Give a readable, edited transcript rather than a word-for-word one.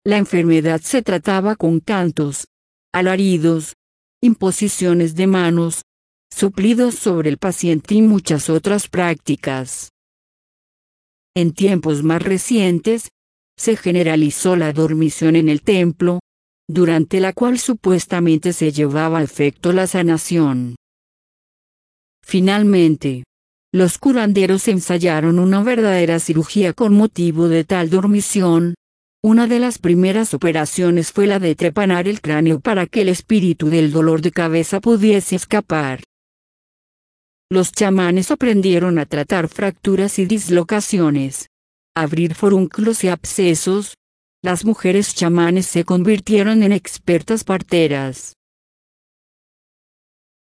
La enfermedad se trataba con cantos, alaridos, imposiciones de manos, soplidos sobre el paciente y muchas otras prácticas. En tiempos más recientes, se generalizó la dormición en el templo, durante la cual supuestamente se llevaba a efecto la sanación. Finalmente, los curanderos ensayaron una verdadera cirugía con motivo de tal dormición. Una de las primeras operaciones fue la de trepanar el cráneo para que el espíritu del dolor de cabeza pudiese escapar. Los chamanes aprendieron a tratar fracturas y dislocaciones, abrir forúnculos y abscesos. Las mujeres chamanes se convirtieron en expertas parteras.